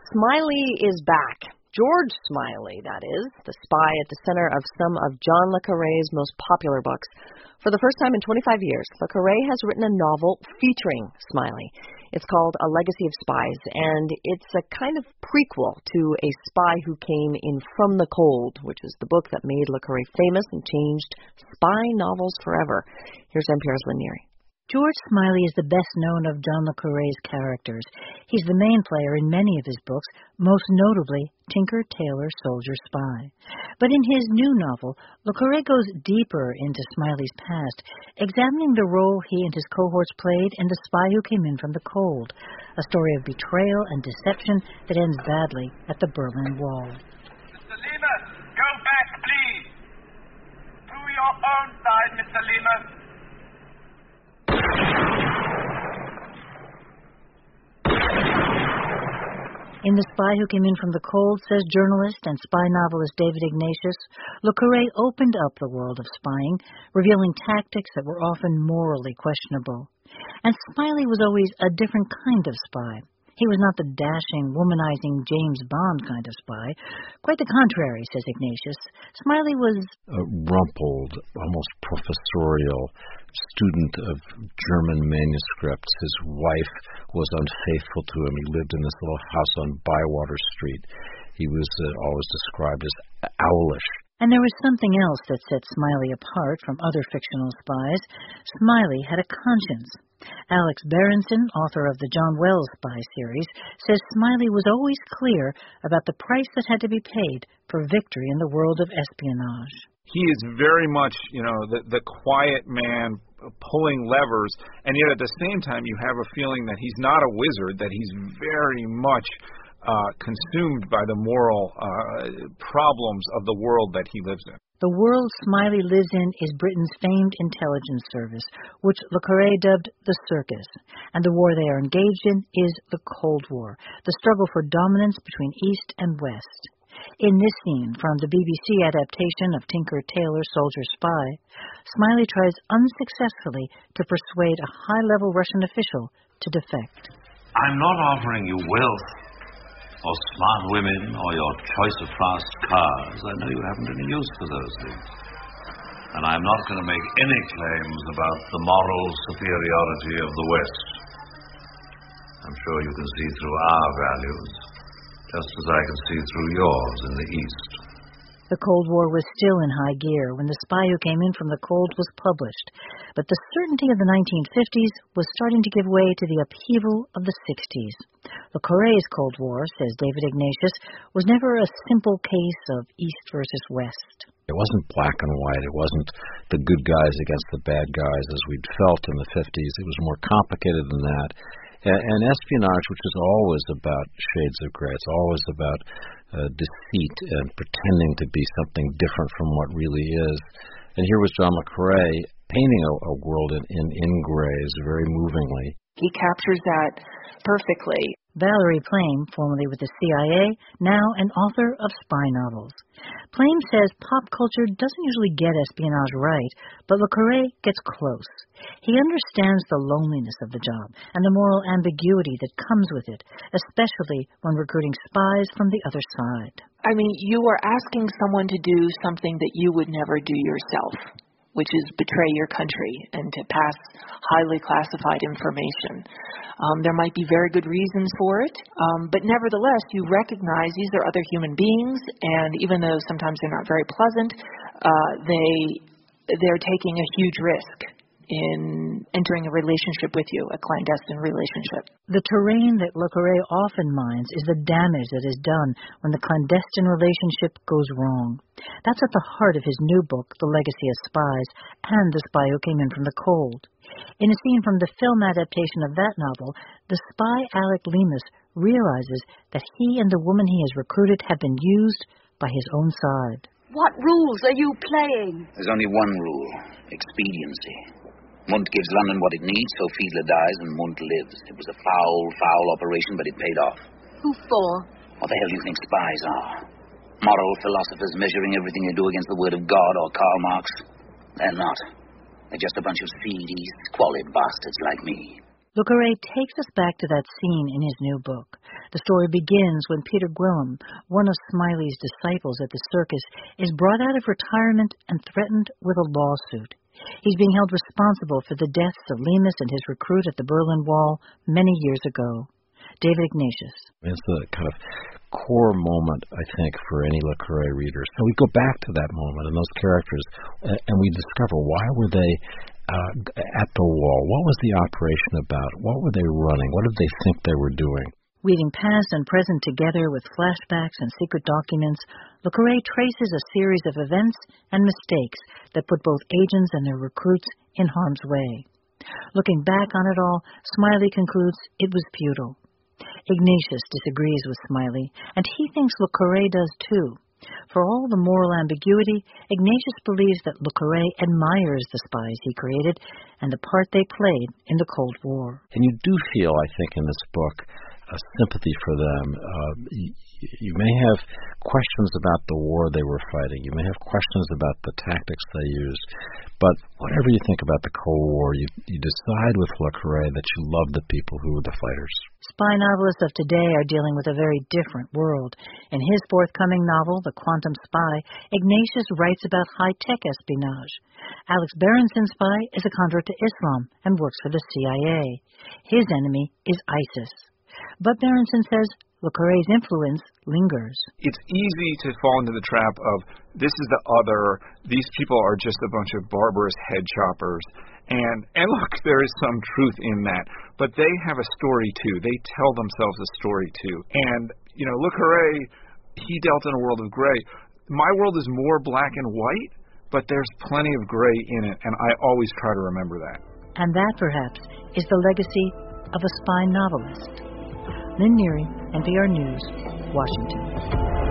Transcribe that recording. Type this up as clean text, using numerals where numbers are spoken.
Smiley is back. George Smiley, that is, the spy at the center of some of John le Carré's most popular books. For the first time in 25 years, le Carré has written a novel featuring Smiley. It's called A Legacy of Spies, and it's a kind of prequel to A Spy Who Came in From the Cold, which is the book that made le Carré famous and changed spy novels forever. Here's NPR's Lynn Neary. George Smiley is the best known of John le Carré's characters. He's the main player in many of his books, most notably Tinker, Tailor, Soldier, Spy. But in his new novel, le Carré goes deeper into Smiley's past, examining the role he and his cohorts played in The Spy Who Came in From the Cold, a story of betrayal and deception that ends badly at the Berlin Wall. Mr. Lima, go back, please. To your own side, Mr. Lima. In The Spy Who Came in From the Cold, says journalist and spy novelist David Ignatius, le Carré opened up the world of spying, revealing tactics that were often morally questionable. And Smiley was always a different kind of spy. He was not the dashing, womanizing James Bond kind of spy. Quite the contrary, says Ignatius. Smiley was a rumpled, almost professorial student of German manuscripts. His wife was unfaithful to him. He lived in this little house on Bywater Street. He was always described as owlish. And there was something else that set Smiley apart from other fictional spies. Smiley had a conscience. Alex Berenson, author of the John Wells spy series, says Smiley was always clear about the price that had to be paid for victory in the world of espionage. He is very much, the quiet man pulling levers, and yet at the same time you have a feeling that he's not a wizard, that he's very much consumed by the moral problems of the world that he lives in. The world Smiley lives in is Britain's famed intelligence service, which le Carré dubbed the Circus, and the war they are engaged in is the Cold War, the struggle for dominance between East and West. In this scene from the BBC adaptation of Tinker, Tailor, Soldier, Spy, Smiley tries unsuccessfully to persuade a high-level Russian official to defect. I'm not offering you wealth or smart women, or your choice of fast cars. I know you haven't any use for those things. And I'm not going to make any claims about the moral superiority of the West. I'm sure you can see through our values, just as I can see through yours in the East. The Cold War was still in high gear when The Spy Who Came in From the Cold was published, but the certainty of the 1950s was starting to give way to the upheaval of the 60s. Le Carré's Cold War, says David Ignatius, was never a simple case of East versus West. It wasn't black and white. It wasn't the good guys against the bad guys as we'd felt in the 50s. It was more complicated than that. And espionage, which is always about shades of gray, it's always about deceit and pretending to be something different from what really is. And here was John le Carré painting a world in grays very movingly. He captures that perfectly. Valerie Plame, formerly with the CIA, now an author of spy novels. Plame says pop culture doesn't usually get espionage right, but le Carré gets close. He understands the loneliness of the job and the moral ambiguity that comes with it, especially when recruiting spies from the other side. I mean, you are asking someone to do something that you would never do yourself, which is betray your country and to pass highly classified information. There might be very good reasons for it, but nevertheless, you recognize these are other human beings, and even though sometimes they're not very pleasant, they're taking a huge risk in entering a relationship with you, a clandestine relationship. The terrain that le Carré often minds is the damage that is done when the clandestine relationship goes wrong. That's at the heart of his new book, The Legacy of Spies, and The Spy Who Came in From the Cold. In a scene from the film adaptation of that novel, the spy Alec Leamas realizes that he and the woman he has recruited have been used by his own side. What rules are you playing? There's only one rule: expediency. Munt gives London what it needs, so Fiedler dies and Munt lives. It was a foul operation, but it paid off. Who for? What the hell do you think spies are? Moral philosophers measuring everything they do against the word of God or Karl Marx? They're not. They're just a bunch of seedy, squalid bastards like me. Le Carré takes us back to that scene in his new book. The story begins when Peter Gwilym, one of Smiley's disciples at the circus, is brought out of retirement and threatened with a lawsuit. He's being held responsible for the deaths of Lemus and his recruit at the Berlin Wall many years ago. David Ignatius. It's the kind of core moment, I think, for any Le Carré reader. So we go back to that moment and those characters, and we discover why were they at the wall? What was the operation about? What were they running? What did they think they were doing? Weaving past and present together with flashbacks and secret documents, Le Carré traces a series of events and mistakes that put both agents and their recruits in harm's way. Looking back on it all, Smiley concludes it was futile. Ignatius disagrees with Smiley, and he thinks Le Carré does too. For all the moral ambiguity, Ignatius believes that Le Carré admires the spies he created and the part they played in the Cold War. And you do feel, I think, in this book, a sympathy for them. You may have questions about the war they were fighting. You may have questions about the tactics they used. But whatever you think about the Cold War, you decide with Le Carré that you love the people who were the fighters. Spy novelists of today are dealing with a very different world. In his forthcoming novel, The Quantum Spy, Ignatius writes about high-tech espionage. Alex Berenson's spy is a convert to Islam and works for the CIA. His enemy is ISIS. But Berenson says Le Carré's influence lingers. It's easy to fall into the trap of, this is the other, these people are just a bunch of barbarous head choppers. And look, there is some truth in that. But they have a story, too. They tell themselves a story, too. And, Le Carré, he dealt in a world of gray. My world is more black and white, but there's plenty of gray in it, and I always try to remember that. And that, perhaps, is the legacy of a spy novelist. Lynn Neary, NPR News, Washington.